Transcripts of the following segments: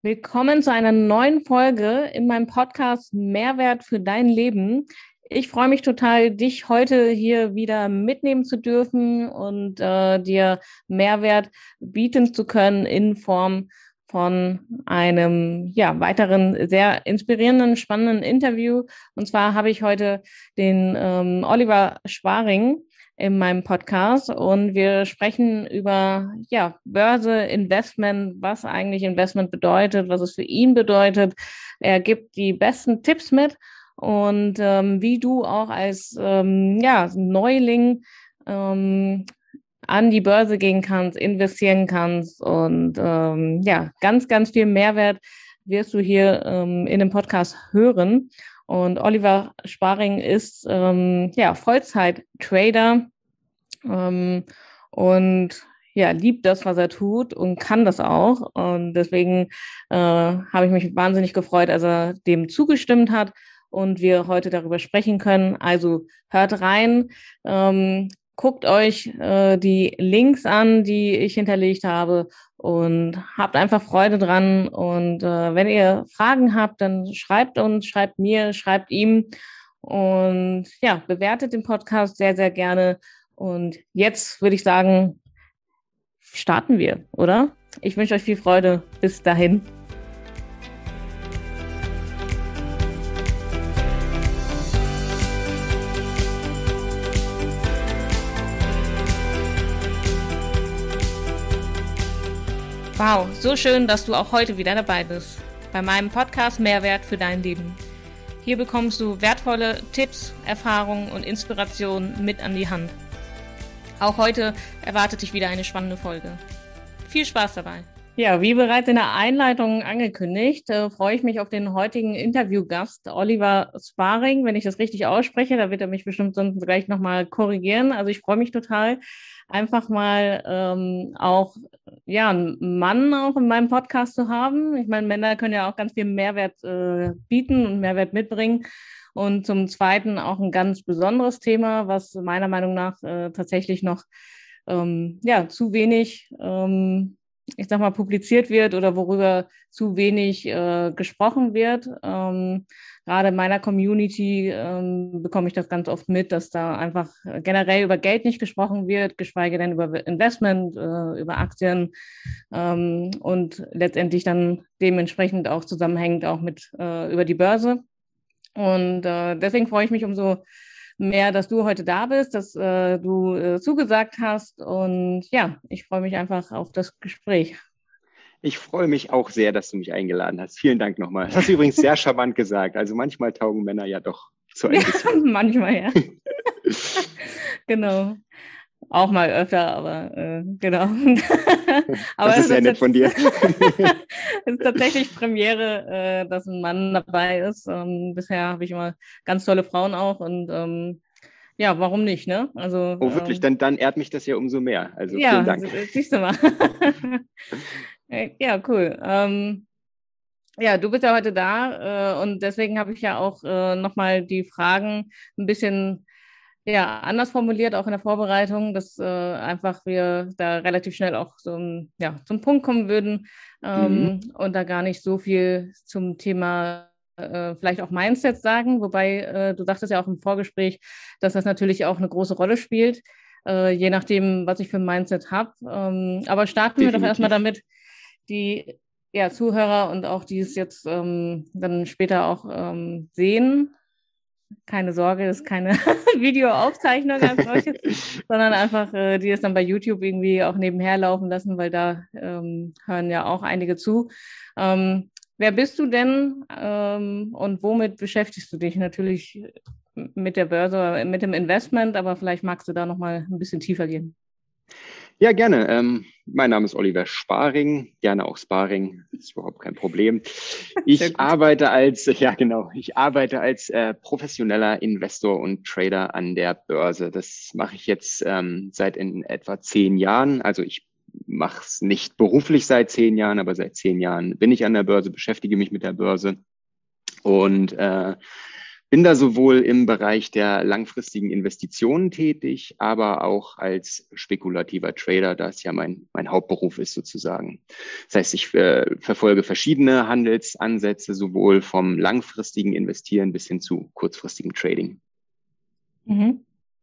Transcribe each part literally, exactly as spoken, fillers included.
Willkommen zu einer neuen Folge in meinem Podcast Mehrwert für dein Leben. Ich freue mich total, dich heute hier wieder mitnehmen zu dürfen und äh, dir Mehrwert bieten zu können in Form von einem ja, weiteren sehr inspirierenden, spannenden Interview. Und zwar habe ich heute den ähm, Oliver Sparing in meinem Podcast und wir sprechen über ja, Börse, Investment, was eigentlich Investment bedeutet, was es für ihn bedeutet. Er gibt die besten Tipps mit und ähm, wie du auch als ähm, ja, Neuling ähm, an die Börse gehen kannst, investieren kannst und ähm, ja, ganz, ganz viel Mehrwert wirst du hier ähm, in dem Podcast hören. Und Oliver Sparing ist ähm, ja Vollzeit-Trader ähm, und ja, liebt das, was er tut und kann das auch. Und deswegen äh, habe ich mich wahnsinnig gefreut, als er dem zugestimmt hat und wir heute darüber sprechen können. Also hört rein, ähm, guckt euch äh, die Links an, die ich hinterlegt habe und habt einfach Freude dran. Und äh, wenn ihr Fragen habt, dann schreibt uns, schreibt mir, schreibt ihm und ja, bewertet den Podcast sehr, sehr gerne. Und jetzt würde ich sagen, starten wir, oder? Ich wünsche euch viel Freude. Bis dahin. Wow, so schön, dass du auch heute wieder dabei bist. Bei meinem Podcast Mehrwert für dein Leben. Hier bekommst du wertvolle Tipps, Erfahrungen und Inspirationen mit an die Hand. Auch heute erwartet dich wieder eine spannende Folge. Viel Spaß dabei. Ja, wie bereits in der Einleitung angekündigt, äh, freue ich mich auf den heutigen Interviewgast, Oliver Sparing, wenn ich das richtig ausspreche. Da wird er mich bestimmt sonst gleich nochmal korrigieren. Also ich freue mich total, einfach mal ähm, auch ja, einen Mann auch in meinem Podcast zu haben. Ich meine, Männer können ja auch ganz viel Mehrwert äh, bieten und Mehrwert mitbringen. Und zum Zweiten auch ein ganz besonderes Thema, was meiner Meinung nach äh, tatsächlich noch ähm, ja, zu wenig, ähm, ich sag mal, publiziert wird oder worüber zu wenig äh, gesprochen wird. Ähm, gerade in meiner Community ähm, bekomme ich das ganz oft mit, dass da einfach generell über Geld nicht gesprochen wird, geschweige denn über Investment, äh, über Aktien ähm, und letztendlich dann dementsprechend auch zusammenhängt auch mit äh, über die Börse. Und äh, deswegen freue ich mich umso mehr, dass du heute da bist, dass äh, du äh, zugesagt hast. Und ja, ich freue mich einfach auf das Gespräch. Ich freue mich auch sehr, dass du mich eingeladen hast. Vielen Dank nochmal. Das hast du übrigens sehr charmant gesagt. Also manchmal taugen Männer ja doch zu ein bisschen. Ja, manchmal, ja. Genau. Auch mal öfter, aber äh, genau. Aber das ist sehr nett von dir. Es ist tatsächlich Premiere, äh, dass ein Mann dabei ist. Ähm, bisher habe ich immer ganz tolle Frauen auch und ähm, ja, warum nicht, ne? Also, oh, wirklich? Ähm, dann, dann ehrt mich das ja umso mehr. Also ja, vielen Dank. siehst du mal. Ja, cool. Ähm, ja, du bist ja heute da äh, und deswegen habe ich ja auch äh, nochmal die Fragen ein bisschen ja, anders formuliert, auch in der Vorbereitung, dass äh, einfach wir da relativ schnell auch so ja, zum Punkt kommen würden Mhm. ähm, und da gar nicht so viel zum Thema äh, vielleicht auch Mindset sagen, wobei äh, du sagtest ja auch im Vorgespräch, dass das natürlich auch eine große Rolle spielt, äh, je nachdem, was ich für ein Mindset habe. Ähm, aber starten wir doch erstmal Definitiv. damit, die ja, Zuhörer und auch die es jetzt ähm, dann später auch ähm, sehen. Keine Sorge, das ist keine Videoaufzeichnung als solches, sondern einfach, äh, die es dann bei YouTube irgendwie auch nebenher laufen lassen, weil da ähm, hören ja auch einige zu. Ähm, wer bist du denn ähm, und womit beschäftigst du dich? Natürlich mit der Börse, mit dem Investment, aber vielleicht magst du da nochmal ein bisschen tiefer gehen. Ja, gerne. Ähm, mein Name ist Oliver Sparing, gerne auch Sparing, ist überhaupt kein Problem. Ich arbeite als, ja genau, ich arbeite als äh, professioneller Investor und Trader an der Börse. Das mache ich jetzt ähm, seit in etwa zehn Jahren. Also ich mache es nicht beruflich seit zehn Jahren, aber seit zehn Jahren bin ich an der Börse, beschäftige mich mit der Börse und äh, bin da sowohl im Bereich der langfristigen Investitionen tätig, aber auch als spekulativer Trader, da es ja mein, mein Hauptberuf ist sozusagen. Das heißt, ich äh, verfolge verschiedene Handelsansätze, sowohl vom langfristigen Investieren bis hin zu kurzfristigem Trading. Mhm.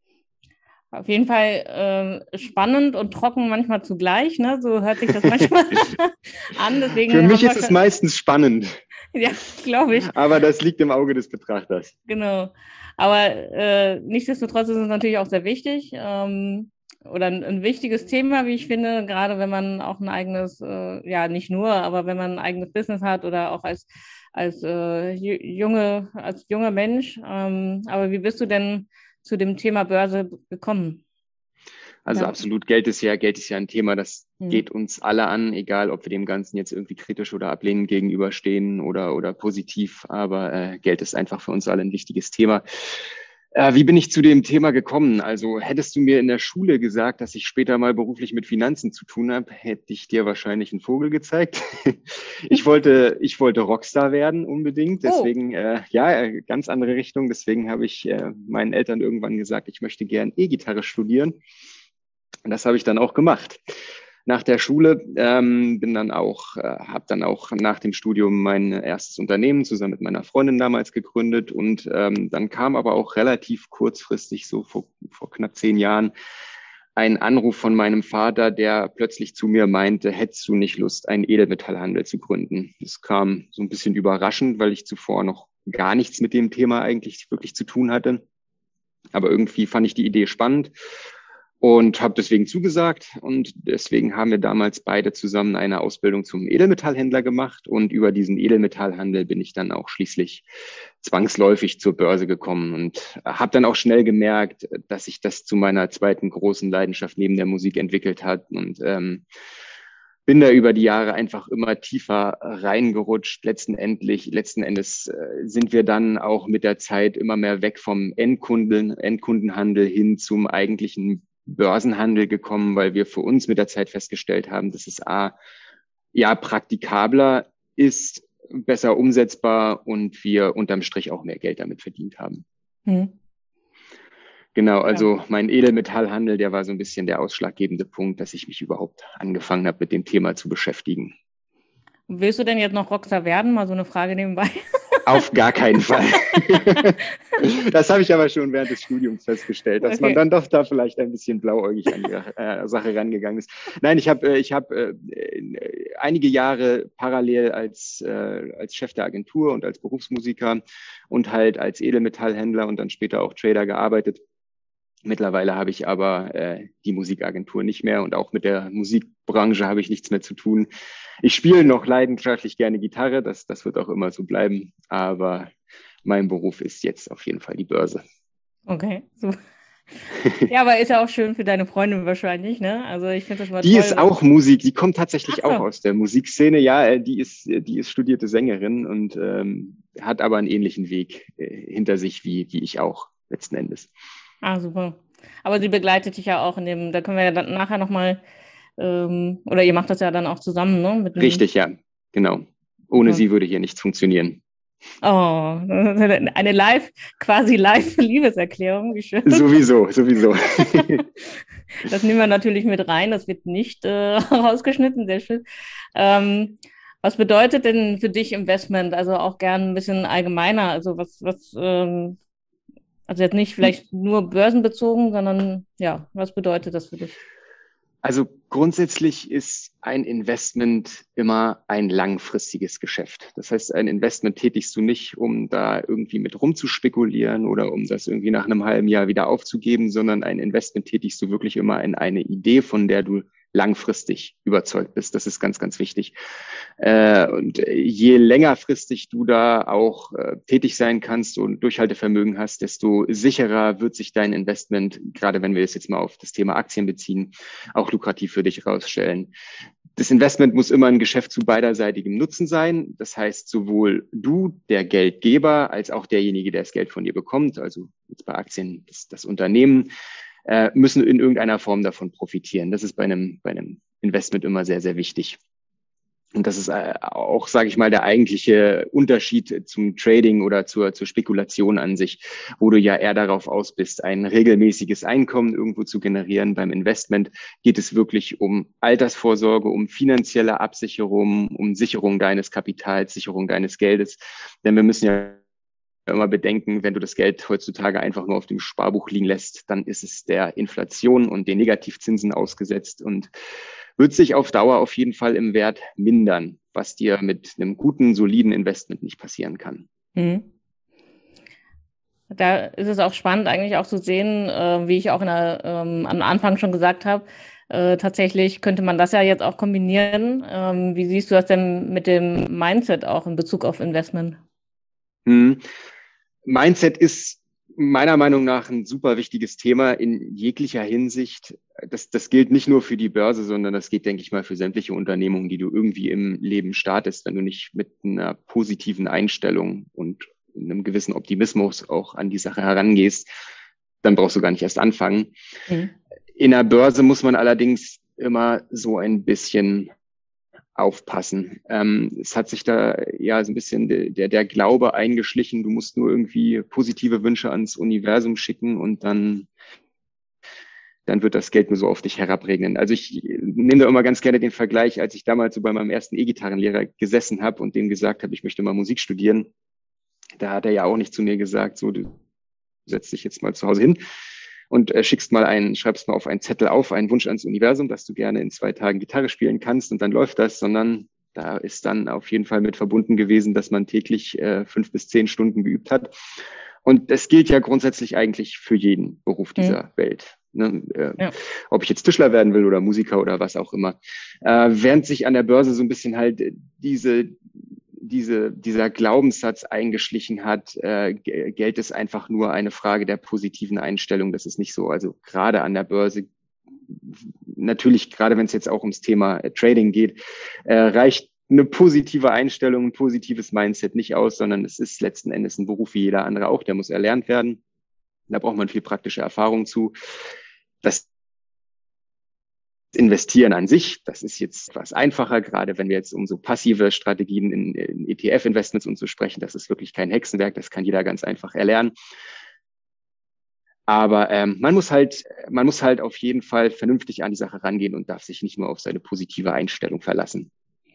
Auf jeden Fall äh, spannend und trocken manchmal zugleich, ne? So hört sich das manchmal an. Deswegen Für mich ist es meistens spannend. Ja, glaube ich. Aber das liegt im Auge des Betrachters. Genau. Aber äh, nichtsdestotrotz ist es natürlich auch sehr wichtig ähm, oder ein, ein wichtiges Thema, wie ich finde, gerade wenn man auch ein eigenes, äh, ja nicht nur, aber wenn man ein eigenes Business hat oder auch als, als, äh, junge, als junger Mensch. Ähm, aber wie bist du denn zu dem Thema Börse gekommen? Also Ja. absolut, Geld ist ja, Geld ist ja ein Thema, das hm. geht uns alle an, egal ob wir dem Ganzen jetzt irgendwie kritisch oder ablehnend gegenüberstehen oder, oder positiv, aber äh, Geld ist einfach für uns alle ein wichtiges Thema. Äh, wie bin ich zu dem Thema gekommen? Also hättest du mir in der Schule gesagt, dass ich später mal beruflich mit Finanzen zu tun habe, hätte ich dir wahrscheinlich einen Vogel gezeigt. ich wollte, ich wollte Rockstar werden unbedingt, deswegen, oh. äh, ja, ganz andere Richtung. Deswegen habe ich äh, meinen Eltern irgendwann gesagt, ich möchte gern E-Gitarre studieren. Und das habe ich dann auch gemacht. Nach der Schule ähm, bin dann auch, äh, habe dann auch nach dem Studium mein erstes Unternehmen zusammen mit meiner Freundin damals gegründet und ähm, dann kam aber auch relativ kurzfristig, so vor, vor knapp zehn Jahren, ein Anruf von meinem Vater, der plötzlich zu mir meinte, hättest du nicht Lust, einen Edelmetallhandel zu gründen? Das kam so ein bisschen überraschend, weil ich zuvor noch gar nichts mit dem Thema eigentlich wirklich zu tun hatte. Aber irgendwie fand ich die Idee spannend. Und habe deswegen zugesagt und deswegen haben wir damals beide zusammen eine Ausbildung zum Edelmetallhändler gemacht und über diesen Edelmetallhandel bin ich dann auch schließlich zwangsläufig zur Börse gekommen und habe dann auch schnell gemerkt, dass sich das zu meiner zweiten großen Leidenschaft neben der Musik entwickelt hat und ähm, bin da über die Jahre einfach immer tiefer reingerutscht. Letzten endlich, letzten Endes äh, sind wir dann auch mit der Zeit immer mehr weg vom Endkunden, Endkundenhandel hin zum eigentlichen Börsenhandel gekommen, weil wir für uns mit der Zeit festgestellt haben, dass es A, ja, praktikabler ist, besser umsetzbar und wir unterm Strich auch mehr Geld damit verdient haben. Hm. Genau, also ja. Mein Edelmetallhandel, der war so ein bisschen der ausschlaggebende Punkt, dass ich mich überhaupt angefangen habe, mit dem Thema zu beschäftigen. Willst du denn jetzt noch Rockstar werden? Mal so eine Frage nebenbei. Auf gar keinen Fall. Das habe ich aber schon während des Studiums festgestellt, dass okay. man dann doch da vielleicht ein bisschen blauäugig an die äh, Sache rangegangen ist. Nein, ich habe ich hab, äh, einige Jahre parallel als, äh, als Chef der Agentur und als Berufsmusiker und halt als Edelmetallhändler und dann später auch Trader gearbeitet. Mittlerweile habe ich aber äh, die Musikagentur nicht mehr und auch mit der Musikbranche habe ich nichts mehr zu tun. Ich spiele noch leidenschaftlich gerne Gitarre, das, das wird auch immer so bleiben, aber mein Beruf ist jetzt auf jeden Fall die Börse. Okay, so. Ja, aber ist ja auch schön für deine Freundin wahrscheinlich, ne? Also ich finde das mal Die toll, ist auch Musik, die kommt tatsächlich so. auch aus der Musikszene. Ja, die ist, die ist studierte Sängerin und ähm, hat aber einen ähnlichen Weg äh, hinter sich wie, wie ich auch letzten Endes. Ah, super. Aber sie begleitet dich ja auch in dem, da können wir ja dann nachher nochmal, ähm, oder ihr macht das ja dann auch zusammen, ne? Mit Richtig, ja, genau. Ohne ja. sie würde hier nichts funktionieren. Oh, eine live, quasi live Liebeserklärung, wie schön. Sowieso, sowieso. Das nehmen wir natürlich mit rein, das wird nicht äh, rausgeschnitten, sehr schön. Ähm, was bedeutet denn für dich Investment? Also auch gern ein bisschen allgemeiner, also was, was, ähm, also jetzt nicht vielleicht nur börsenbezogen, sondern ja, was bedeutet das für dich? Also grundsätzlich ist ein Investment immer ein langfristiges Geschäft. Das heißt, ein Investment tätigst du nicht, um da irgendwie mit rumzuspekulieren oder um das irgendwie nach einem halben Jahr wieder aufzugeben, sondern ein Investment tätigst du wirklich immer in eine Idee, von der du langfristig überzeugt bist. Das ist ganz, ganz wichtig. Äh, und je längerfristig du da auch äh, tätig sein kannst und Durchhaltevermögen hast, desto sicherer wird sich dein Investment, gerade wenn wir das jetzt mal auf das Thema Aktien beziehen, auch lukrativ für dich rausstellen. Das Investment muss immer ein Geschäft zu beiderseitigem Nutzen sein. Das heißt, sowohl du, der Geldgeber, als auch derjenige, der das Geld von dir bekommt, also jetzt bei Aktien das, das Unternehmen, äh, müssen in irgendeiner Form davon profitieren. Das ist bei einem, bei einem Investment immer sehr, sehr wichtig. Und das ist auch, sage ich mal, der eigentliche Unterschied zum Trading oder zur, zur Spekulation an sich, wo du ja eher darauf aus bist, ein regelmäßiges Einkommen irgendwo zu generieren. Beim Investment geht es wirklich um Altersvorsorge, um finanzielle Absicherung, um Sicherung deines Kapitals, Sicherung deines Geldes. Denn wir müssen ja immer bedenken, wenn du das Geld heutzutage einfach nur auf dem Sparbuch liegen lässt, dann ist es der Inflation und den Negativzinsen ausgesetzt und wird sich auf Dauer auf jeden Fall im Wert mindern, was dir mit einem guten, soliden Investment nicht passieren kann. Mhm. Da ist es auch spannend, eigentlich auch zu sehen, äh, wie ich auch in der, ähm, am Anfang schon gesagt habe, äh, tatsächlich könnte man das ja jetzt auch kombinieren. Ähm, wie siehst du das denn mit dem Mindset auch in Bezug auf Investment? Hm. Mindset ist meiner Meinung nach ein super wichtiges Thema in jeglicher Hinsicht. Das, das gilt nicht nur für die Börse, sondern das geht, denke ich mal, für sämtliche Unternehmungen, die du irgendwie im Leben startest. Wenn du nicht mit einer positiven Einstellung und einem gewissen Optimismus auch an die Sache herangehst, dann brauchst du gar nicht erst anfangen. Mhm. In der Börse muss man allerdings immer so ein bisschen aufpassen. Ähm, es hat sich da ja so ein bisschen der, der Glaube eingeschlichen, du musst nur irgendwie positive Wünsche ans Universum schicken und dann, dann wird das Geld nur so auf dich herabregnen. Also ich nehme da immer ganz gerne den Vergleich, als ich damals so bei meinem ersten E-Gitarrenlehrer gesessen habe und dem gesagt habe, ich möchte mal Musik studieren. Da hat er ja auch nicht zu mir gesagt, so, du setz dich jetzt mal zu Hause hin und äh, schickst mal einen, schreibst mal auf einen Zettel auf, einen Wunsch ans Universum, dass du gerne in zwei Tagen Gitarre spielen kannst und dann läuft das, sondern da ist dann auf jeden Fall mit verbunden gewesen, dass man täglich äh, fünf bis zehn Stunden geübt hat. Und das gilt ja grundsätzlich eigentlich für jeden Beruf dieser mhm. Welt. Ne? Äh, ja. Ob ich jetzt Tischler werden will oder Musiker oder was auch immer. Äh, während sich an der Börse so ein bisschen halt diese Diese, dieser Glaubenssatz eingeschlichen hat, äh, Geld ist einfach nur eine Frage der positiven Einstellung. Das ist nicht so. Also gerade an der Börse, natürlich gerade wenn es jetzt auch ums Thema äh, Trading geht, äh, reicht eine positive Einstellung, ein positives Mindset nicht aus, sondern es ist letzten Endes ein Beruf wie jeder andere auch. Der muss erlernt werden. Da braucht man viel praktische Erfahrung zu. Das Investieren an sich, das ist jetzt etwas einfacher, gerade wenn wir jetzt um so passive Strategien in, in E T F-Investments und so sprechen. Das ist wirklich kein Hexenwerk, das kann jeder ganz einfach erlernen. Aber ähm, man muss halt, man muss halt auf jeden Fall vernünftig an die Sache rangehen und darf sich nicht nur auf seine positive Einstellung verlassen.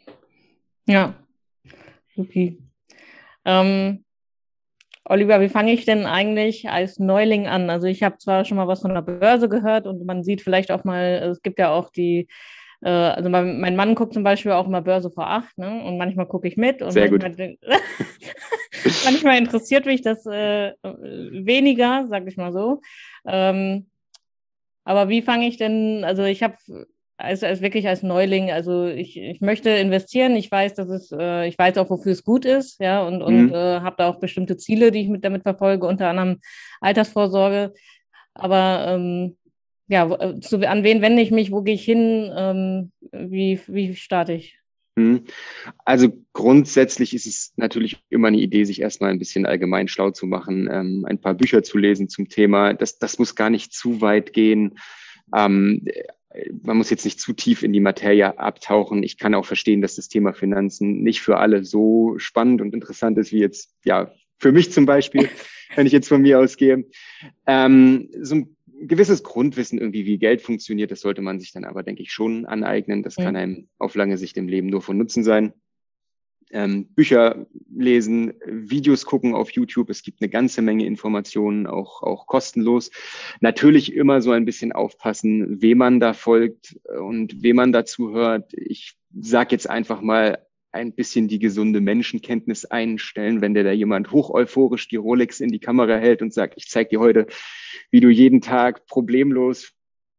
Ja, okay. Ähm, Oliver, wie fange ich denn eigentlich als Neuling an? Also ich habe zwar schon mal was von der Börse gehört und man sieht vielleicht auch mal, es gibt ja auch die, äh, also mein, mein Mann guckt zum Beispiel auch immer Börse vor acht, ne? Und manchmal gucke ich mit und Sehr manchmal, manchmal interessiert mich das äh, weniger, sag ich mal so. Ähm, aber wie fange ich denn, also ich habe als, als wirklich als Neuling, also ich, ich möchte investieren, ich weiß, dass es, äh, ich weiß auch, wofür es gut ist, ja, und, und mhm. äh, habe da auch bestimmte Ziele, die ich mit damit verfolge, unter anderem Altersvorsorge. Aber ähm, ja, wo, zu, an wen wende ich mich, wo gehe ich hin, ähm, wie, wie starte ich? Also grundsätzlich ist es natürlich immer eine Idee, sich erstmal ein bisschen allgemein schlau zu machen, ähm, ein paar Bücher zu lesen zum Thema. Das, das muss gar nicht zu weit gehen. Ähm, man muss jetzt nicht zu tief in die Materie abtauchen. Ich kann auch verstehen, dass das Thema Finanzen nicht für alle so spannend und interessant ist, wie jetzt, ja, für mich zum Beispiel, wenn ich jetzt von mir ausgehe. Ähm, so ein gewisses Grundwissen irgendwie, wie Geld funktioniert, das sollte man sich dann aber, denke ich, schon aneignen. Das kann einem auf lange Sicht im Leben nur von Nutzen sein. Ähm, Bücher lesen, Videos gucken auf YouTube. Es gibt eine ganze Menge Informationen, auch, auch kostenlos. Natürlich immer so ein bisschen aufpassen, wem man da folgt und wem man dazu hört. Ich sage jetzt einfach mal, ein bisschen die gesunde Menschenkenntnis einstellen, wenn dir da jemand hoch euphorisch die Rolex in die Kamera hält und sagt, ich zeige dir heute, wie du jeden Tag problemlos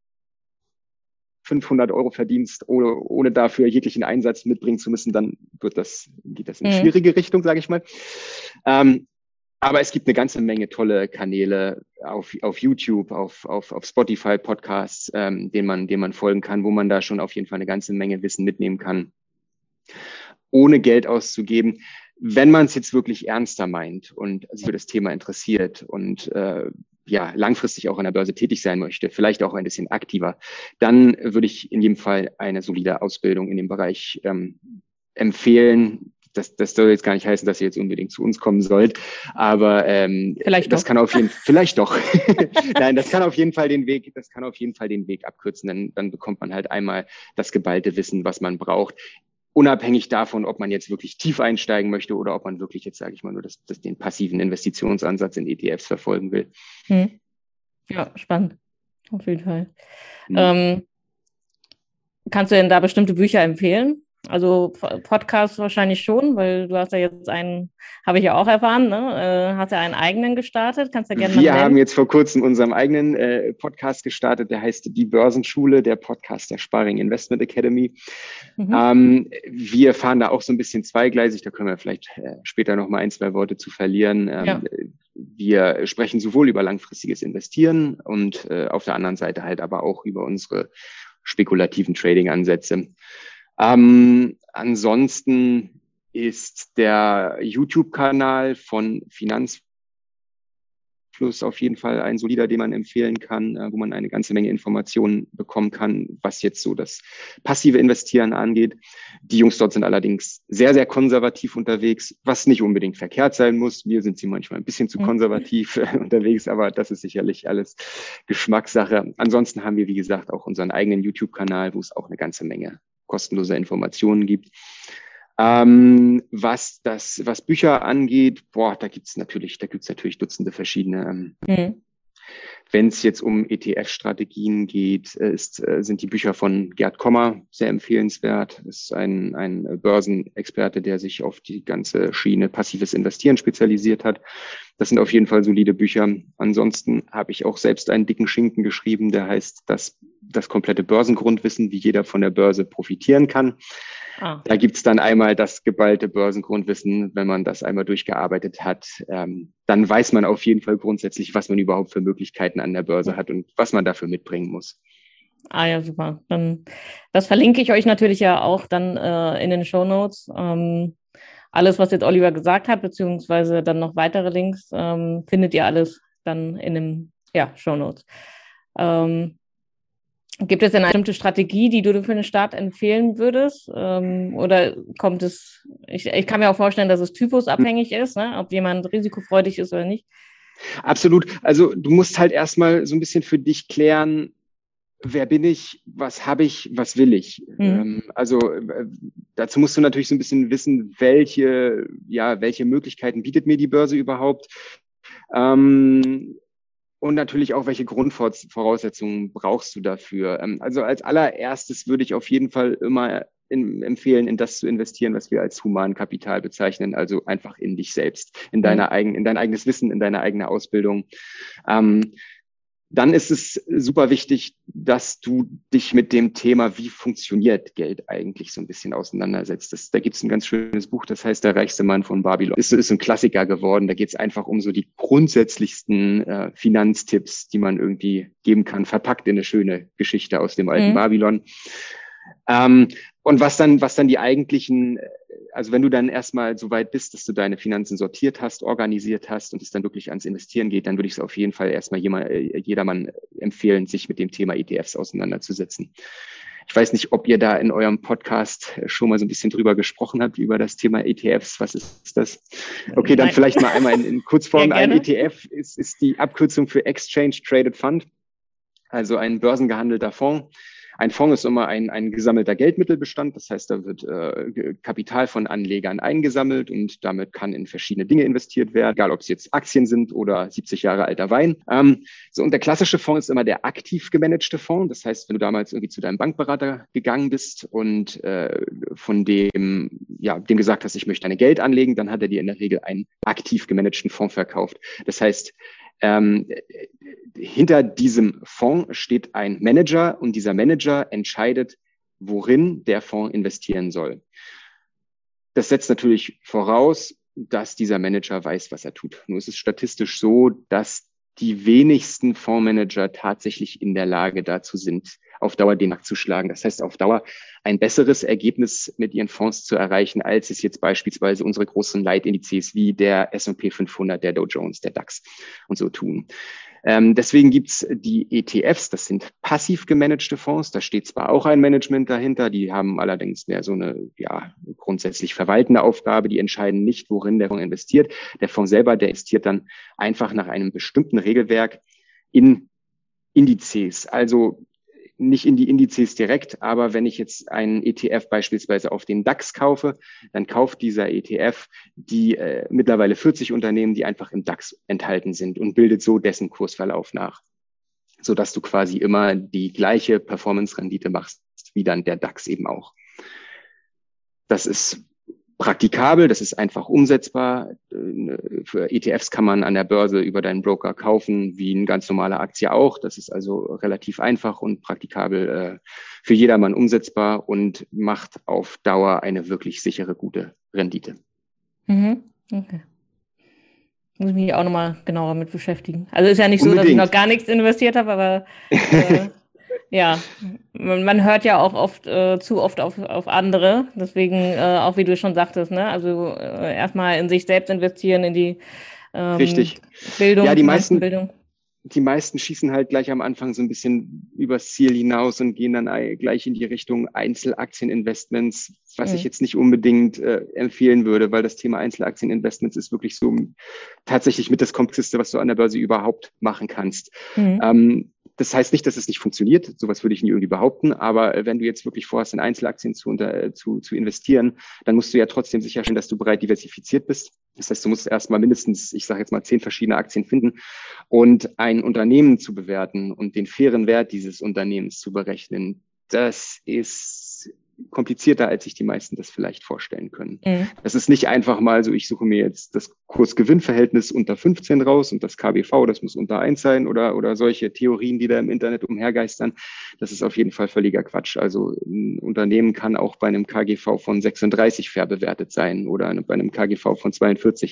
fünfhundert Euro verdienst, ohne, ohne dafür jeglichen Einsatz mitbringen zu müssen, dann wird das, geht das in eine schwierige Richtung, sage ich mal. Ähm, aber es gibt eine ganze Menge tolle Kanäle auf, auf YouTube, auf, auf, auf Spotify, Podcasts, ähm, denen man, denen man folgen kann, wo man da schon auf jeden Fall eine ganze Menge Wissen mitnehmen kann, ohne Geld auszugeben. Wenn man es jetzt wirklich ernster meint und sich für das Thema interessiert und äh, ja, langfristig auch an der Börse tätig sein möchte, vielleicht auch ein bisschen aktiver, dann würde ich in jedem Fall eine solide Ausbildung in dem Bereich ähm, empfehlen. Das, das soll jetzt gar nicht heißen, dass ihr jetzt unbedingt zu uns kommen sollt, aber ähm, vielleicht das doch. kann auf jeden vielleicht doch. Nein, das kann auf jeden Fall den Weg, das kann auf jeden Fall den Weg abkürzen. Dann, dann bekommt man halt einmal das geballte Wissen, was man braucht, unabhängig davon, ob man jetzt wirklich tief einsteigen möchte oder ob man wirklich jetzt, sage ich mal, nur das, das den passiven Investitionsansatz in E T Fs verfolgen will. Hm. Ja, spannend. Auf jeden Fall. Hm. Ähm, kannst du denn da bestimmte Bücher empfehlen? Also Podcasts wahrscheinlich schon, weil du hast ja jetzt einen, habe ich ja auch erfahren, ne? Äh, hast ja einen eigenen gestartet. Kannst du ja gerne mal Wir nennen. haben jetzt vor kurzem unseren eigenen äh, Podcast gestartet, der heißt Die Börsenschule, der Podcast der Sparring Investment Academy. Mhm. Ähm, wir fahren da auch so ein bisschen zweigleisig, da können wir vielleicht äh, später noch mal ein, zwei Worte zu verlieren. Ähm, ja. Wir sprechen sowohl über langfristiges Investieren und äh, auf der anderen Seite halt aber auch über unsere spekulativen Trading-Ansätze. Ähm, ansonsten ist der YouTube-Kanal von Finanzfluss auf jeden Fall ein solider, den man empfehlen kann, äh, wo man eine ganze Menge Informationen bekommen kann, was jetzt so das passive Investieren angeht. Die Jungs dort sind allerdings sehr, sehr konservativ unterwegs, was nicht unbedingt verkehrt sein muss. Wir sind sie manchmal ein bisschen zu konservativ mhm. unterwegs, aber das ist sicherlich alles Geschmackssache. Ansonsten haben wir, wie gesagt, auch unseren eigenen YouTube-Kanal, wo es auch eine ganze Menge kostenlose Informationen gibt. Ähm, was das, was Bücher angeht, boah, da gibt's natürlich, da gibt's natürlich Dutzende verschiedene. Ähm, mhm. Wenn es jetzt um E T F-Strategien geht, ist, äh, sind die Bücher von Gerd Kommer sehr empfehlenswert. Das ist ein, ein Börsenexperte, der sich auf die ganze Schiene passives Investieren spezialisiert hat. Das sind auf jeden Fall solide Bücher. Ansonsten habe ich auch selbst einen dicken Schinken geschrieben, der heißt das, das komplette Börsengrundwissen, wie jeder von der Börse profitieren kann. Ah. Da gibt's dann einmal das geballte Börsengrundwissen. Wenn man das einmal durchgearbeitet hat, ähm, dann weiß man auf jeden Fall grundsätzlich, was man überhaupt für Möglichkeiten an der Börse hat und was man dafür mitbringen muss. Ah ja, super. Dann, das verlinke ich euch natürlich ja auch dann äh, in den Shownotes. Ähm, alles, was jetzt Oliver gesagt hat, beziehungsweise dann noch weitere Links, ähm, findet ihr alles dann in den ja, Shownotes. Ähm, Gibt es denn eine bestimmte Strategie, die du für den Start empfehlen würdest? Ähm, oder kommt es, ich, ich kann mir auch vorstellen, dass es typusabhängig ist, ne? Ob jemand risikofreudig ist oder nicht. Absolut. Also du musst halt erstmal so ein bisschen für dich klären, wer bin ich, was habe ich, was will ich? Mhm. Ähm, also äh, dazu musst du natürlich so ein bisschen wissen, welche, ja, welche Möglichkeiten bietet mir die Börse überhaupt? Ähm, Und natürlich auch, welche Grundvoraussetzungen brauchst du dafür? Also als allererstes würde ich auf jeden Fall immer in, empfehlen, in das zu investieren, was wir als Humankapital bezeichnen, also einfach in dich selbst, in deiner mhm. eigen, in dein eigenes Wissen, in deine eigene Ausbildung. Ähm, Dann ist es super wichtig, dass du dich mit dem Thema, wie funktioniert Geld eigentlich, so ein bisschen auseinandersetzt. Das, da gibt es ein ganz schönes Buch, das heißt Der reichste Mann von Babylon. Ist, ist ein Klassiker geworden. Da geht es einfach um so die grundsätzlichsten äh, Finanztipps, die man irgendwie geben kann, verpackt in eine schöne Geschichte aus dem alten mhm. Babylon. Ähm, und was dann, was dann die eigentlichen, also wenn du dann erstmal so weit bist, dass du deine Finanzen sortiert hast, organisiert hast und es dann wirklich ans Investieren geht, dann würde ich es auf jeden Fall erstmal jemand, jedermann empfehlen, sich mit dem Thema E T Fs auseinanderzusetzen. Ich weiß nicht, ob ihr da in eurem Podcast schon mal so ein bisschen drüber gesprochen habt, über das Thema E T Fs. Was ist das? Okay, dann Nein. vielleicht mal einmal in, in Kurzform. Ein E T F ist, ist die Abkürzung für Exchange Traded Fund, also ein börsengehandelter Fonds. Ein Fonds ist immer ein, ein gesammelter Geldmittelbestand. Das heißt, da wird äh, Kapital von Anlegern eingesammelt und damit kann in verschiedene Dinge investiert werden, egal ob es jetzt Aktien sind oder siebzig Jahre alter Wein. Ähm, so, und der klassische Fonds ist immer der aktiv gemanagte Fonds. Das heißt, wenn du damals irgendwie zu deinem Bankberater gegangen bist und äh, von dem, ja, dem gesagt hast, ich möchte deine Geld anlegen, dann hat er dir in der Regel einen aktiv gemanagten Fonds verkauft. Das heißt, Ähm, hinter diesem Fonds steht ein Manager und dieser Manager entscheidet, worin der Fonds investieren soll. Das setzt natürlich voraus, dass dieser Manager weiß, was er tut. Nur ist es statistisch so, dass die wenigsten Fondsmanager tatsächlich in der Lage dazu sind, auf Dauer den Markt zu schlagen. Das heißt, auf Dauer ein besseres Ergebnis mit ihren Fonds zu erreichen, als es jetzt beispielsweise unsere großen Leitindizes wie der S und P fünfhundert, der Dow Jones, der DAX und so tun. Ähm, deswegen gibt's die E T Fs, das sind passiv gemanagte Fonds. Da steht zwar auch ein Management dahinter, die haben allerdings mehr so eine ja grundsätzlich verwaltende Aufgabe. Die entscheiden nicht, worin der Fonds investiert. Der Fonds selber, der investiert dann einfach nach einem bestimmten Regelwerk in Indizes. Also nicht in die Indizes direkt, aber wenn ich jetzt einen E T F beispielsweise auf den DAX kaufe, dann kauft dieser E T F die äh, mittlerweile vierzig Unternehmen, die einfach im DAX enthalten sind und bildet so dessen Kursverlauf nach, sodass du quasi immer die gleiche Performance-Rendite machst, wie dann der DAX eben auch. Das ist praktikabel, das ist einfach umsetzbar. Für E T Fs kann man an der Börse über deinen Broker kaufen, wie eine ganz normale Aktie auch. Das ist also relativ einfach und praktikabel äh, für jedermann umsetzbar und macht auf Dauer eine wirklich sichere, gute Rendite. Mhm. Okay. Muss ich mich auch nochmal genauer mit beschäftigen. Also ist ja nicht Unbedingt. so, dass ich noch gar nichts investiert habe, aber äh, ja, man, man hört ja auch oft äh, zu oft auf, auf andere. Deswegen, äh, auch wie du schon sagtest, ne? Also äh, erstmal in sich selbst investieren, in die ähm, Richtig. Bildung, Ja, die meisten, Finanzenbildung. die meisten schießen halt gleich am Anfang so ein bisschen übers Ziel hinaus und gehen dann gleich in die Richtung Einzelaktieninvestments, was mhm. ich jetzt nicht unbedingt äh, empfehlen würde, weil das Thema Einzelaktieninvestments ist wirklich so tatsächlich mit das Komplexeste, was du an der Börse überhaupt machen kannst. Mhm. Ähm, Das heißt nicht, dass es nicht funktioniert. Sowas würde ich nie irgendwie behaupten. Aber wenn du jetzt wirklich vorhast, in Einzelaktien zu, unter, zu, zu investieren, dann musst du ja trotzdem sicherstellen, dass du breit diversifiziert bist. Das heißt, du musst erstmal mindestens, ich sage jetzt mal, zehn verschiedene Aktien finden und ein Unternehmen zu bewerten und den fairen Wert dieses Unternehmens zu berechnen. Das ist komplizierter, als sich die meisten das vielleicht vorstellen können. Mhm. Das ist nicht einfach mal so, ich suche mir jetzt das Kurs-Gewinn-Verhältnis unter fünfzehn raus und das K B V, das muss unter eins sein oder, oder solche Theorien, die da im Internet umhergeistern. Das ist auf jeden Fall völliger Quatsch. Also ein Unternehmen kann auch bei einem K G V von sechsunddreißig fair bewertet sein oder bei einem K G V von zweiundvierzig.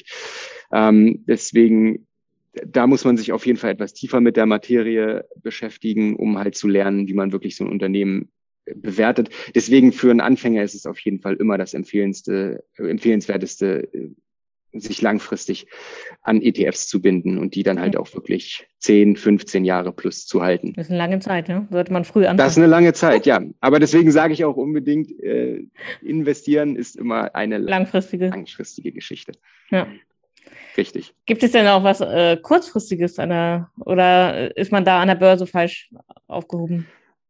Ähm, deswegen da muss man sich auf jeden Fall etwas tiefer mit der Materie beschäftigen, um halt zu lernen, wie man wirklich so ein Unternehmen bewertet. Deswegen für einen Anfänger ist es auf jeden Fall immer das empfehlenswerte, empfehlenswerteste, sich langfristig an E T Fs zu binden und die dann halt auch wirklich zehn, fünfzehn Jahre plus zu halten. Das ist eine lange Zeit, ne? Sollte man früh anfangen. Das ist eine lange Zeit, ja. Aber deswegen sage ich auch unbedingt, äh, investieren ist immer eine langfristige, langfristige Geschichte. Ja. Richtig. Gibt es denn auch was äh, Kurzfristiges an der, oder ist man da an der Börse falsch aufgehoben?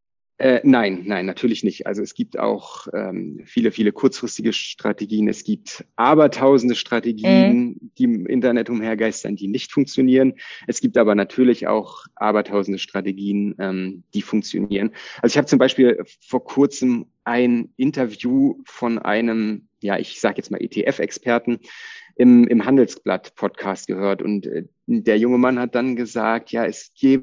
Äh, nein, nein, natürlich nicht. Also es gibt auch ähm, viele, viele kurzfristige Strategien. Es gibt abertausende Strategien, mhm. die im Internet umhergeistern, die nicht funktionieren. Es gibt aber natürlich auch abertausende Strategien, ähm, die funktionieren. Also ich habe zum Beispiel vor kurzem ein Interview von einem, ja, ich sage jetzt mal E T F-Experten im, im Handelsblatt-Podcast gehört. Und äh, der junge Mann hat dann gesagt, ja, es gäbe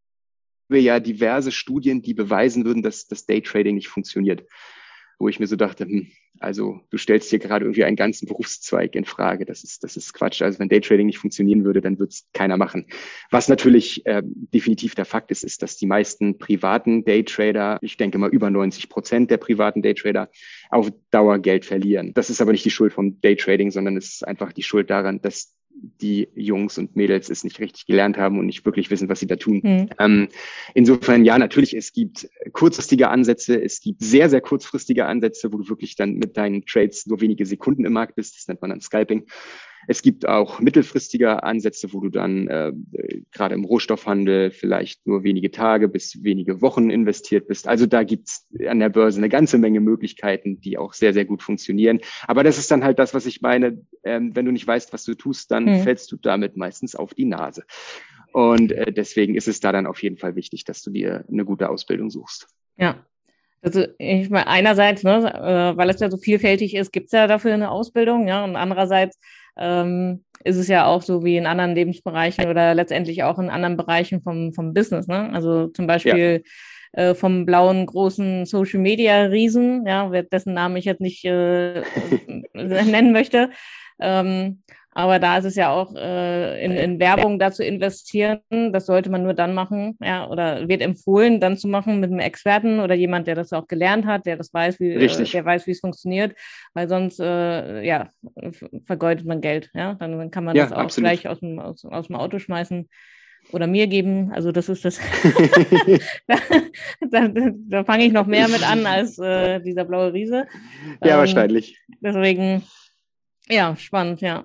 wir ja diverse Studien, die beweisen würden, dass das Daytrading nicht funktioniert. Wo ich mir so dachte, hm, also du stellst hier gerade irgendwie einen ganzen Berufszweig in Frage. Das ist, das ist Quatsch. Also wenn Daytrading nicht funktionieren würde, dann wird es keiner machen. Was natürlich äh, definitiv der Fakt ist, ist, dass die meisten privaten Daytrader, ich denke mal über neunzig Prozent der privaten Daytrader, auf Dauer Geld verlieren. Das ist aber nicht die Schuld vom Daytrading, sondern es ist einfach die Schuld daran, dass die Jungs und Mädels es nicht richtig gelernt haben und nicht wirklich wissen, was sie da tun. Mhm. Ähm, insofern, ja, natürlich, es gibt kurzfristige Ansätze, es gibt sehr, sehr kurzfristige Ansätze, wo du wirklich dann mit deinen Trades nur wenige Sekunden im Markt bist. Das nennt man dann Scalping. Es gibt auch mittelfristige Ansätze, wo du dann äh, gerade im Rohstoffhandel vielleicht nur wenige Tage bis wenige Wochen investiert bist. Also da gibt's an der Börse eine ganze Menge Möglichkeiten, die auch sehr, sehr gut funktionieren. Aber das ist dann halt das, was ich meine. Ähm, wenn du nicht weißt, was du tust, dann hm. fällst du damit meistens auf die Nase. Und äh, deswegen ist es da dann auf jeden Fall wichtig, dass du dir eine gute Ausbildung suchst. Ja. Also ich meine, einerseits, ne, weil es ja so vielfältig ist, gibt es ja dafür eine Ausbildung, ja, und andererseits ähm, ist es ja auch so wie in anderen Lebensbereichen oder letztendlich auch in anderen Bereichen vom, vom Business, ne? Also zum Beispiel ja. äh, vom blauen großen Social Media Riesen, ja, dessen Namen ich jetzt nicht äh, nennen möchte. Ähm, aber da ist es ja auch äh, in, in Werbung da zu investieren. Das sollte man nur dann machen, ja, oder wird empfohlen, dann zu machen mit einem Experten oder jemand, der das auch gelernt hat, der das weiß, wie, äh, der weiß, wie es funktioniert, weil sonst äh, ja vergeudet man Geld, ja. Dann, dann kann man ja, das auch absolut. gleich aus dem, aus, aus dem Auto schmeißen. oder mir geben. Also das ist das. da da, da fange ich noch mehr mit an als äh, dieser blaue Riese. Ja, ähm, wahrscheinlich. Deswegen, ja, spannend, ja.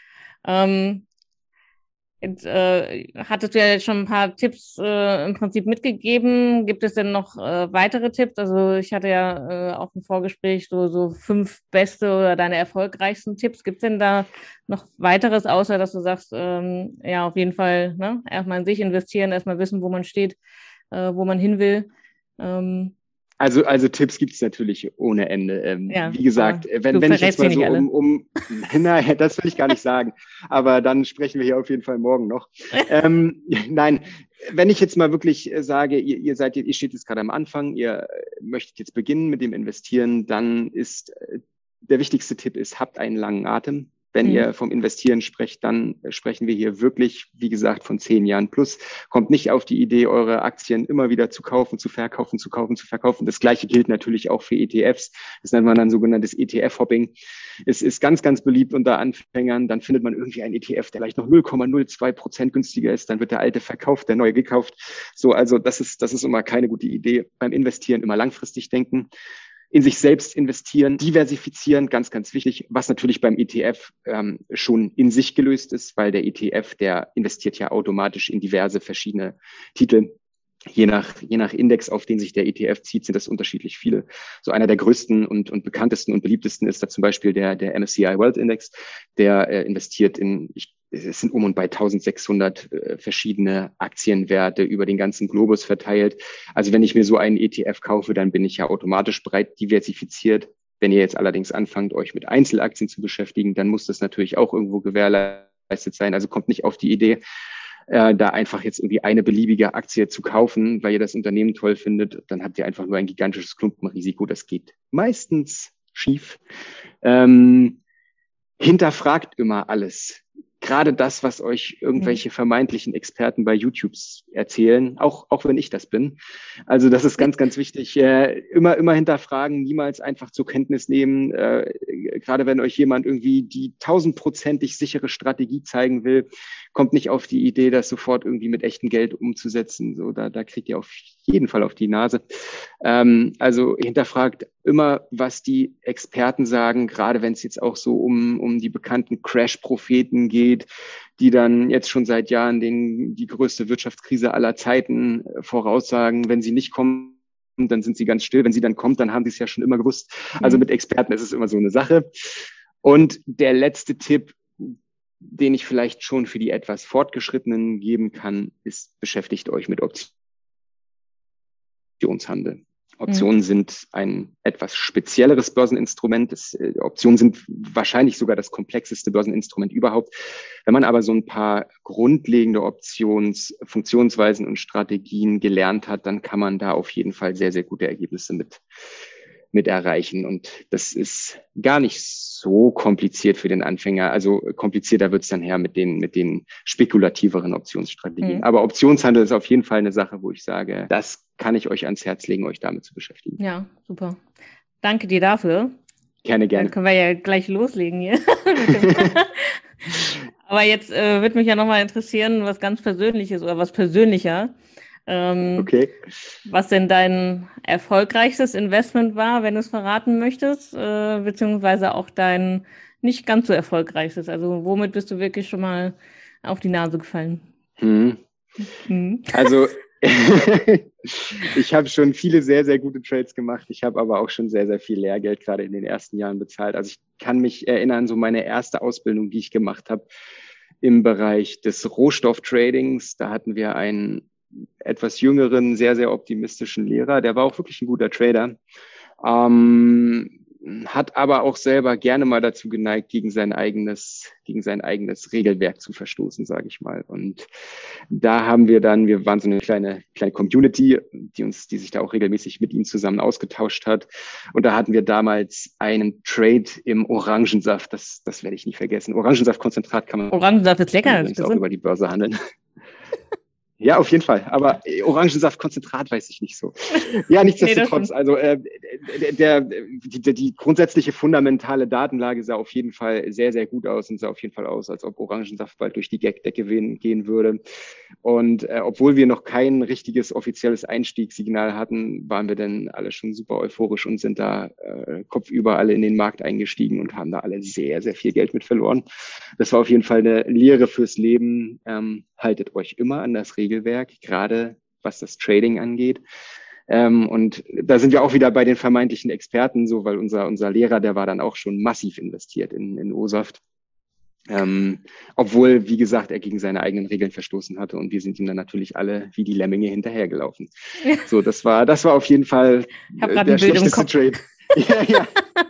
Ähm, Jetzt, äh, hattest du ja jetzt schon ein paar Tipps äh, im Prinzip mitgegeben. Gibt es denn noch äh, weitere Tipps? Also ich hatte ja äh, auch im Vorgespräch so, so fünf beste oder deine erfolgreichsten Tipps. Gibt es denn da noch weiteres, außer dass du sagst, ähm, ja, auf jeden Fall, ne, erstmal in sich investieren, erstmal wissen, wo man steht, äh, wo man hin will? Ähm, Also, also Tipps gibt es natürlich ohne Ende. Ähm, ja, wie gesagt, wenn, wenn ich jetzt mal so um, um, naja, das will ich gar nicht sagen, aber dann sprechen wir hier auf jeden Fall morgen noch. ähm, nein, wenn ich jetzt mal wirklich sage, ihr, ihr seid, ihr steht jetzt gerade am Anfang, ihr möchtet jetzt beginnen mit dem Investieren, dann ist der wichtigste Tipp ist, habt einen langen Atem. Wenn mhm. ihr vom Investieren sprecht, dann sprechen wir hier wirklich, wie gesagt, von zehn Jahren plus. Kommt nicht auf die Idee, eure Aktien immer wieder zu kaufen, zu verkaufen, zu kaufen, zu verkaufen. Das Gleiche gilt natürlich auch für E T Fs. Das nennt man dann sogenanntes E T F-Hopping. Es ist ganz, ganz beliebt unter Anfängern. Dann findet man irgendwie einen E T F, der vielleicht noch null Komma null zwei Prozent günstiger ist. Dann wird der alte verkauft, der neue gekauft. So, also das ist, das ist immer keine gute Idee. Beim Investieren immer langfristig denken. In sich selbst investieren, diversifizieren, ganz, ganz wichtig, was natürlich beim E T F ähm, schon in sich gelöst ist, weil der E T F, der investiert ja automatisch in diverse verschiedene Titel. Je nach, je nach Index, auf den sich der E T F zieht, sind das unterschiedlich viele. So einer der größten und, und bekanntesten und beliebtesten ist da zum Beispiel der, der M S C I World Index, der äh, investiert in, ich, es sind um und bei eintausendsechshundert äh, verschiedene Aktienwerte über den ganzen Globus verteilt. Also wenn ich mir so einen E T F kaufe, dann bin ich ja automatisch breit diversifiziert. Wenn ihr jetzt allerdings anfangt, euch mit Einzelaktien zu beschäftigen, dann muss das natürlich auch irgendwo gewährleistet sein. Also kommt nicht auf die Idee, äh, da einfach jetzt irgendwie eine beliebige Aktie zu kaufen, weil ihr das Unternehmen toll findet. Dann habt ihr einfach nur ein gigantisches Klumpenrisiko. Das geht meistens schief. Ähm, hinterfragt immer alles. Gerade das, was euch irgendwelche vermeintlichen Experten bei YouTube erzählen, auch, auch wenn ich das bin. Also das ist ganz, ganz wichtig. Äh, immer, immer hinterfragen, niemals einfach zur Kenntnis nehmen. Äh, gerade wenn euch jemand irgendwie die tausendprozentig sichere Strategie zeigen will, kommt nicht auf die Idee, das sofort irgendwie mit echtem Geld umzusetzen. So, da, da kriegt ihr auf jeden Fall auf die Nase. Ähm, also hinterfragt immer, was die Experten sagen, gerade wenn es jetzt auch so um, um die bekannten Crash-Propheten geht, die dann jetzt schon seit Jahren den, die größte Wirtschaftskrise aller Zeiten voraussagen. Wenn sie nicht kommen, dann sind sie ganz still. Wenn sie dann kommt, dann haben sie es ja schon immer gewusst. Also mit Experten ist es immer so eine Sache. Und der letzte Tipp, den ich vielleicht schon für die etwas Fortgeschrittenen geben kann, ist, beschäftigt euch mit Optionshandel. Optionen mhm. sind ein etwas spezielleres Börseninstrument. Das, äh, Optionen sind wahrscheinlich sogar das komplexeste Börseninstrument überhaupt. Wenn man aber so ein paar grundlegende Options-, Funktionsweisen und Strategien gelernt hat, dann kann man da auf jeden Fall sehr, sehr gute Ergebnisse mit mit erreichen. Und das ist gar nicht so kompliziert für den Anfänger. Also komplizierter wird es dann her mit den, mit den spekulativeren Optionsstrategien. Mhm. Aber Optionshandel ist auf jeden Fall eine Sache, wo ich sage, das kann ich euch ans Herz legen, euch damit zu beschäftigen. Ja, super. Danke dir dafür. Gerne, gerne. Dann können wir ja gleich loslegen hier. Aber jetzt äh, würde mich ja nochmal interessieren, was ganz Persönliches oder was persönlicher. Ähm, okay. Was denn dein erfolgreichstes Investment war, wenn du es verraten möchtest, äh, beziehungsweise auch dein nicht ganz so erfolgreichstes. Also womit bist du wirklich schon mal auf die Nase gefallen? Hm. Hm. Also ich habe schon viele sehr, sehr gute Trades gemacht. Ich habe aber auch schon sehr, sehr viel Lehrgeld gerade in den ersten Jahren bezahlt. Also ich kann mich erinnern, so meine erste Ausbildung, die ich gemacht habe im Bereich des Rohstofftradings, da hatten wir einen etwas jüngeren, sehr, sehr optimistischen Lehrer. Der war auch wirklich ein guter Trader. Ähm, hat aber auch selber gerne mal dazu geneigt, gegen sein eigenes, gegen sein eigenes Regelwerk zu verstoßen, sage ich mal. Und da haben wir dann, wir waren so eine kleine, kleine Community, die uns, die sich da auch regelmäßig mit ihm zusammen ausgetauscht hat. Und da hatten wir damals einen Trade im Orangensaft. Das, das werde ich nie vergessen. Orangensaftkonzentrat kann man Orangensaft ist lecker. übrigens auch über die Börse handeln. Ja, auf jeden Fall. Aber Orangensaftkonzentrat weiß ich nicht so. Ja, nichtsdestotrotz, nee, also äh, der, der, die, die grundsätzliche fundamentale Datenlage sah auf jeden Fall sehr, sehr gut aus und sah auf jeden Fall aus, als ob Orangensaft bald durch die Decke gehen würde. Und äh, obwohl wir noch kein richtiges offizielles Einstiegssignal hatten, waren wir dann alle schon super euphorisch und sind da äh, kopfüber alle in den Markt eingestiegen und haben da alle sehr, sehr viel Geld mit verloren. Das war auf jeden Fall eine Lehre fürs Leben. Ähm, haltet euch immer an das Regelwerk, gerade was das Trading angeht. Ähm, und da sind wir auch wieder bei den vermeintlichen Experten, so, weil unser, unser Lehrer, der war dann auch schon massiv investiert in, in O-Saft. Ähm, obwohl, wie gesagt, er gegen seine eigenen Regeln verstoßen hatte und wir sind ihm dann natürlich alle wie die Lemminge hinterhergelaufen. Ja. So, das war, das war auf jeden Fall äh, der schlechteste Trade. ja, ja.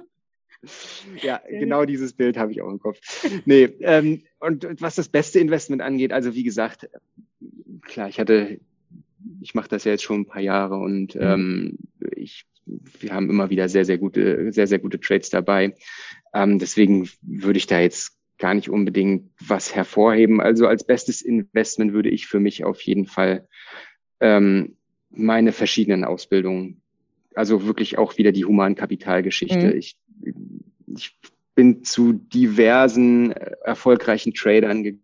Ja, genau dieses Bild habe ich auch im Kopf. Nee, ähm, und was das beste Investment angeht, also wie gesagt, klar, ich hatte, ich mache das ja jetzt schon ein paar Jahre und ähm, ich, wir haben immer wieder sehr, sehr gute, sehr, sehr gute Trades dabei. Ähm, deswegen würde ich da jetzt gar nicht unbedingt was hervorheben. Also als bestes Investment würde ich für mich auf jeden Fall ähm, meine verschiedenen Ausbildungen, also wirklich auch wieder die Humankapitalgeschichte. Mhm. Ich, ich bin zu diversen erfolgreichen Tradern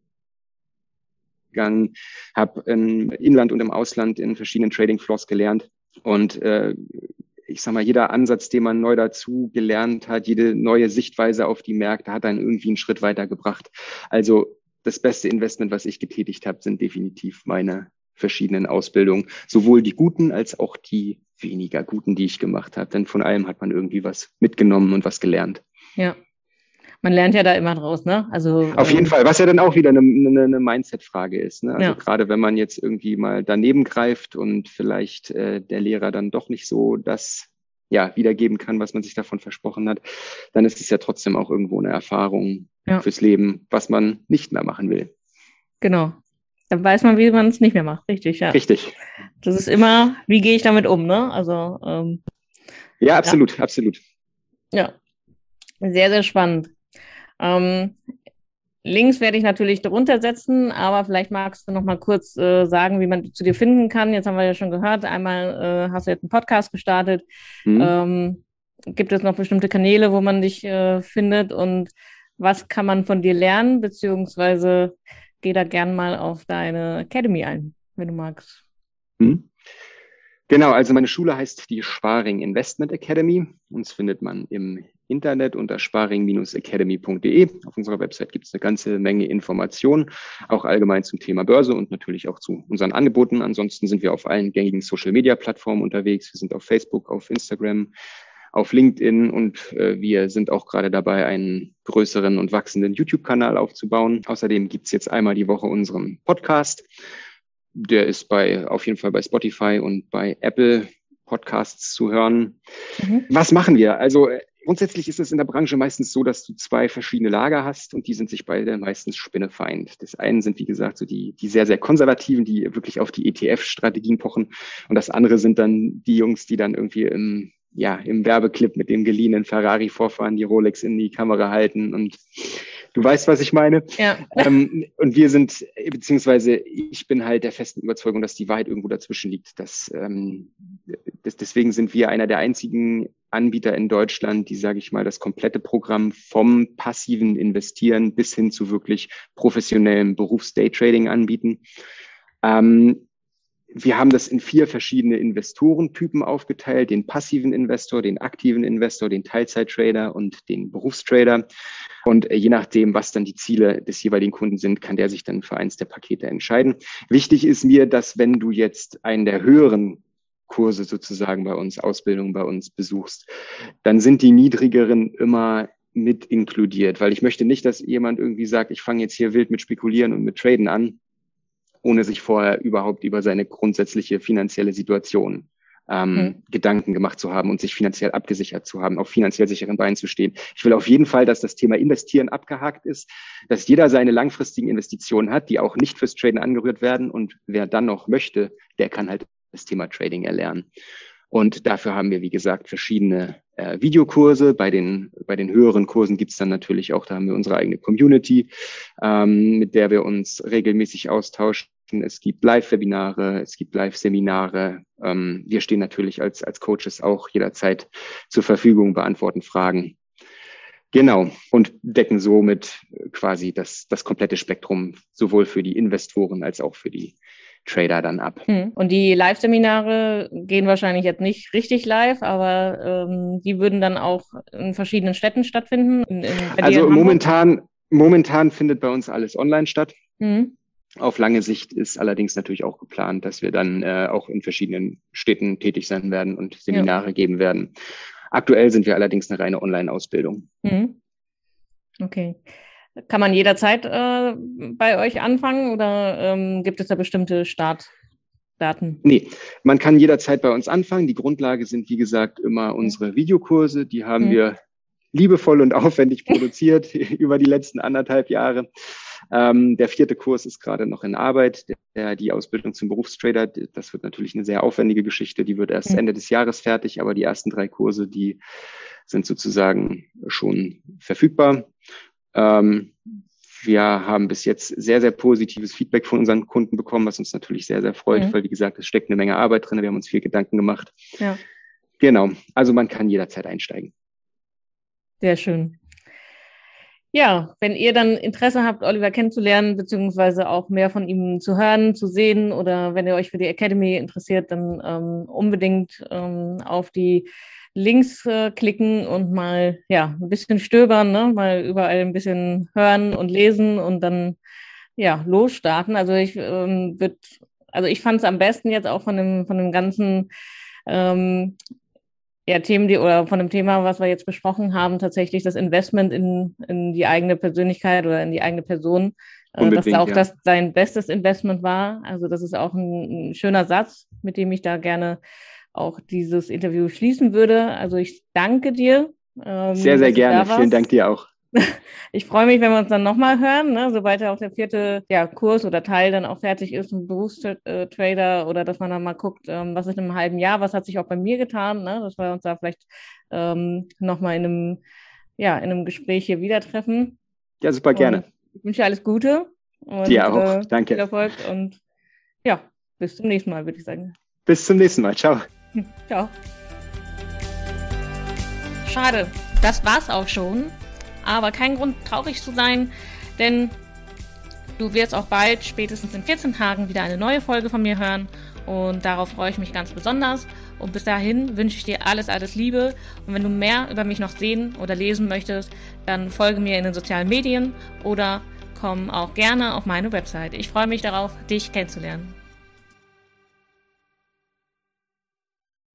gegangen, habe im Inland und im Ausland in verschiedenen Trading-Floors gelernt und äh, ich sag mal, jeder Ansatz, den man neu dazu gelernt hat, jede neue Sichtweise auf die Märkte hat einen irgendwie einen Schritt weitergebracht. Also das beste Investment, was ich getätigt habe, sind definitiv meine verschiedenen Ausbildungen, sowohl die guten als auch die weniger guten, die ich gemacht habe. Denn von allem hat man irgendwie was mitgenommen und was gelernt. Ja, man lernt ja da immer draus, ne? Also auf jeden ähm, Fall, was ja dann auch wieder eine, eine, eine Mindset-Frage ist. Ne? Also ja. Gerade wenn man jetzt irgendwie mal daneben greift und vielleicht äh, der Lehrer dann doch nicht so das ja wiedergeben kann, was man sich davon versprochen hat, dann ist es ja trotzdem auch irgendwo eine Erfahrung ja. fürs Leben, was man nicht mehr machen will. Genau. Dann weiß man, wie man es nicht mehr macht. Richtig, ja. Richtig. Das ist immer, wie gehe ich damit um, ne? Also ähm, ja, absolut, ja. absolut. Ja, sehr, sehr spannend. Ähm, Links werde ich natürlich drunter setzen, aber vielleicht magst du noch mal kurz äh, sagen, wie man zu dir finden kann. Jetzt haben wir ja schon gehört, einmal äh, hast du jetzt einen Podcast gestartet. Mhm. Ähm, gibt es noch bestimmte Kanäle, wo man dich äh, findet und was kann man von dir lernen, beziehungsweise geh da gern mal auf deine Academy ein, wenn du magst. Mhm. Genau, also meine Schule heißt die Sparing Investment Academy. Uns findet man im Internet unter sparing Bindestrich academy Punkt de. Auf unserer Website gibt es eine ganze Menge Informationen, auch allgemein zum Thema Börse und natürlich auch zu unseren Angeboten. Ansonsten sind wir auf allen gängigen Social-Media-Plattformen unterwegs. Wir sind auf Facebook, auf Instagram, auf LinkedIn und äh, wir sind auch gerade dabei, einen größeren und wachsenden YouTube-Kanal aufzubauen. Außerdem gibt es jetzt einmal die Woche unseren Podcast. Der ist bei auf jeden Fall bei Spotify und bei Apple Podcasts zu hören. Mhm. Was machen wir? Also grundsätzlich ist es in der Branche meistens so, dass du zwei verschiedene Lager hast und die sind sich beide meistens spinnefeind. Das eine sind, wie gesagt, so die, die sehr, sehr konservativen, die wirklich auf die E T F-Strategien pochen und das andere sind dann die Jungs, die dann irgendwie im, ja, im Werbeclip mit dem geliehenen Ferrari vorfahren, die Rolex in die Kamera halten und du weißt, was ich meine. Ja. Ähm, und wir sind, beziehungsweise ich bin halt der festen Überzeugung, dass die Wahrheit irgendwo dazwischen liegt. Dass, ähm, das, deswegen sind wir einer der einzigen Anbieter in Deutschland, die, sage ich mal, das komplette Programm vom passiven Investieren bis hin zu wirklich professionellem Berufs-Day-Trading anbieten. Ähm, Wir haben das in vier verschiedene Investorentypen aufgeteilt, den passiven Investor, den aktiven Investor, den Teilzeittrader und den Berufstrader. Und je nachdem, was dann die Ziele des jeweiligen Kunden sind, kann der sich dann für eins der Pakete entscheiden. Wichtig ist mir, dass wenn du jetzt einen der höheren Kurse sozusagen bei uns, Ausbildung bei uns besuchst, dann sind die niedrigeren immer mit inkludiert, weil ich möchte nicht, dass jemand irgendwie sagt, ich fange jetzt hier wild mit Spekulieren und mit Traden an, ohne sich vorher überhaupt über seine grundsätzliche finanzielle Situation ähm, mhm. Gedanken gemacht zu haben und sich finanziell abgesichert zu haben, auf finanziell sicheren Beinen zu stehen. Ich will auf jeden Fall, dass das Thema Investieren abgehakt ist, dass jeder seine langfristigen Investitionen hat, die auch nicht fürs Traden angerührt werden und wer dann noch möchte, der kann halt das Thema Trading erlernen. Und dafür haben wir, wie gesagt, verschiedene äh, Videokurse. Bei den, bei den höheren Kursen gibt's dann natürlich auch, da haben wir unsere eigene Community, ähm, mit der wir uns regelmäßig austauschen. Es gibt Live-Webinare, es gibt Live-Seminare. Ähm, wir stehen natürlich als, als Coaches auch jederzeit zur Verfügung, beantworten Fragen. Genau. Und decken somit quasi das, das komplette Spektrum sowohl für die Investoren als auch für die Trader dann ab. Und die Live-Seminare gehen wahrscheinlich jetzt nicht richtig live, aber ähm, die würden dann auch in verschiedenen Städten stattfinden? In, in, also momentan, momentan findet bei uns alles online statt. Mhm. Auf lange Sicht ist allerdings natürlich auch geplant, dass wir dann äh, auch in verschiedenen Städten tätig sein werden und Seminare ja. geben werden. Aktuell sind wir allerdings eine reine Online-Ausbildung. Mhm. Okay. Kann man jederzeit äh, bei euch anfangen oder ähm, gibt es da bestimmte Startdaten? Nee, man kann jederzeit bei uns anfangen. Die Grundlage sind, wie gesagt, immer unsere Videokurse. Die haben mhm. wir liebevoll und aufwendig produziert über die letzten anderthalb Jahre. Ähm, der vierte Kurs ist gerade noch in Arbeit, der, die Ausbildung zum Berufstrader. Das wird natürlich eine sehr aufwendige Geschichte. Die wird erst mhm. Ende des Jahres fertig, aber die ersten drei Kurse, die sind sozusagen schon verfügbar. Ähm, wir haben bis jetzt sehr, sehr positives Feedback von unseren Kunden bekommen, was uns natürlich sehr, sehr freut, mhm. weil, wie gesagt, es steckt eine Menge Arbeit drin. Wir haben uns viel Gedanken gemacht. Ja. Genau. Also man kann jederzeit einsteigen. Sehr schön. Ja, wenn ihr dann Interesse habt, Oliver kennenzulernen, beziehungsweise auch mehr von ihm zu hören, zu sehen, oder wenn ihr euch für die Academy interessiert, dann ähm, unbedingt ähm, auf die Links äh, klicken und mal ja ein bisschen stöbern, ne? Mal überall ein bisschen hören und lesen und dann ja losstarten. Also ich ähm, wird, also ich fand es am besten jetzt auch von dem von dem ganzen ähm, ja, Themen, die oder von dem Thema, was wir jetzt besprochen haben, tatsächlich das Investment in, in die eigene Persönlichkeit oder in die eigene Person, äh, dass da auch ja. das dein bestes Investment war. Also das ist auch ein, ein schöner Satz, mit dem ich da gerne auch dieses Interview schließen würde. Also ich danke dir. Ähm, sehr, sehr gerne. Vielen Dank dir auch. Ich freue mich, wenn wir uns dann nochmal hören, ne? Sobald ja auch der vierte ja, Kurs oder Teil dann auch fertig ist, ein Berufstrader, oder dass man dann mal guckt, ähm, was ist in einem halben Jahr, was hat sich auch bei mir getan, ne? Dass wir uns da vielleicht ähm, nochmal in einem, ja, in einem Gespräch hier wieder treffen. Ja, super, und gerne. Ich wünsche dir alles Gute. Und, dir auch, äh, danke. Viel Erfolg und ja, bis zum nächsten Mal, würde ich sagen. Bis zum nächsten Mal, ciao. Ciao. Schade, das war's auch schon. Aber kein Grund, traurig zu sein, denn du wirst auch bald, spätestens in vierzehn Tagen, wieder eine neue Folge von mir hören. Und darauf freue ich mich ganz besonders. Und bis dahin wünsche ich dir alles, alles Liebe. Und wenn du mehr über mich noch sehen oder lesen möchtest, dann folge mir in den sozialen Medien oder komm auch gerne auf meine Website. Ich freue mich darauf, dich kennenzulernen.